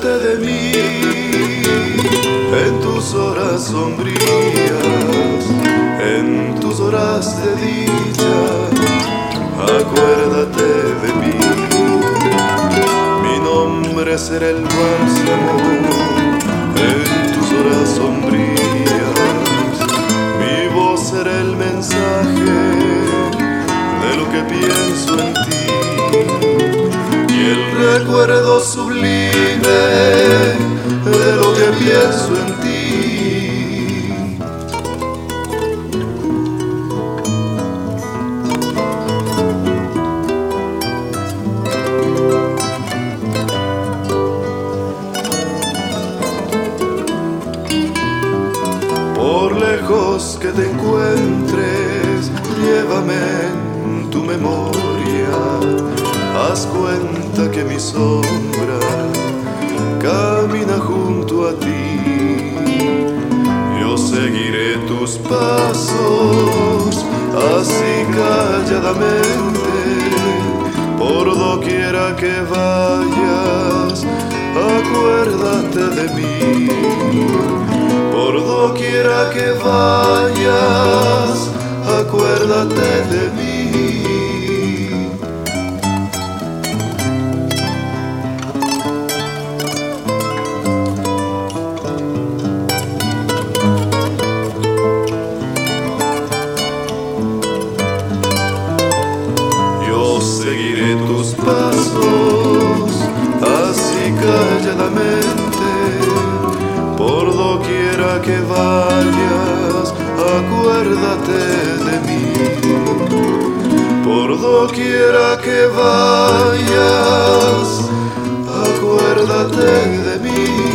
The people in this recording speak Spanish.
acuérdate de mí en tus horas sombrías, en tus horas de dicha. Acuérdate de mí, mi nombre será el bálsamo en tus horas sombrías, mi voz será el mensaje de lo que pienso en ti, y el recuerdo sublime de lo que pienso en ti. Por lejos que te encuentres, llévame en tu memoria. Haz cuenta que mi sombra camina junto a ti. Yo seguiré tus pasos, así calladamente. Por doquiera que vayas, acuérdate de mí. Por doquiera que vayas, acuérdate de mí. Yo seguiré tus pasos, así calladamente. Por doquiera que vayas, acuérdate de mí. Por doquiera que vayas, acuérdate de mí.